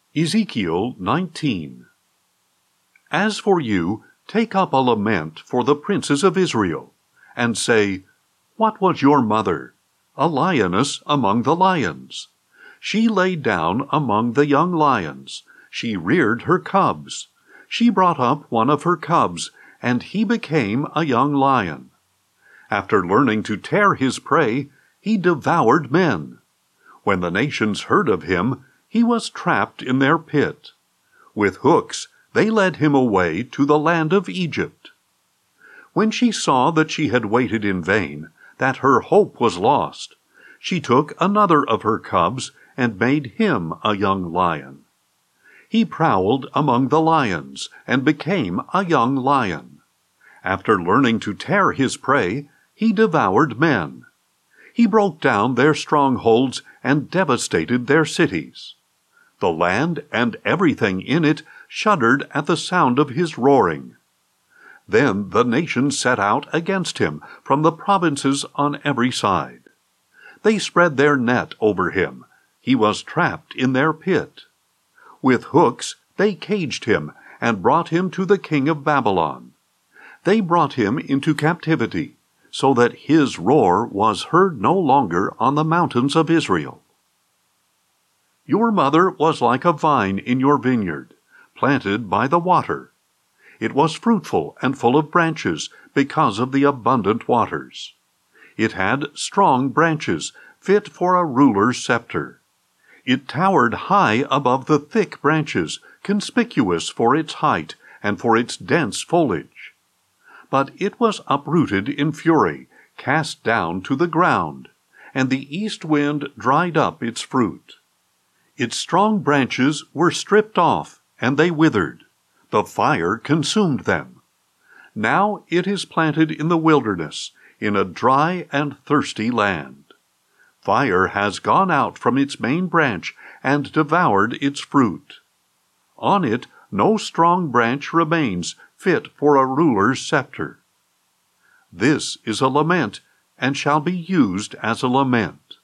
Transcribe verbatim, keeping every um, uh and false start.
Ezekiel nineteen. As for you, take up a lament for the princes of Israel, and say, What was your mother? A lioness among the lions. She lay down among the young lions. She reared her cubs. She brought up one of her cubs, and he became a young lion. After learning to tear his prey, he devoured men. When the nations heard of him, he was trapped in their pit. With hooks they led him away to the land of Egypt. When she saw that she had waited in vain, that her hope was lost, she took another of her cubs and made him a young lion. He prowled among the lions and became a young lion. After learning to tear his prey, he devoured men. He broke down their strongholds and devastated their cities. The land and everything in it shuddered at the sound of his roaring. Then the nations set out against him from the provinces on every side. They spread their net over him. He was trapped in their pit. With hooks they caged him and brought him to the king of Babylon. They brought him into captivity, so that his roar was heard no longer on the mountains of Israel. Your mother was like a vine in your vineyard, planted by the water. It was fruitful and full of branches because of the abundant waters. It had strong branches, fit for a ruler's scepter. It towered high above the thick branches, conspicuous for its height and for its dense foliage. But it was uprooted in fury, cast down to the ground, and the east wind dried up its fruit. Its strong branches were stripped off, and they withered. The fire consumed them. Now it is planted in the wilderness, in a dry and thirsty land. Fire has gone out from its main branch and devoured its fruit. On it no strong branch remains, fit for a ruler's scepter. This is a lament, and shall be used as a lament.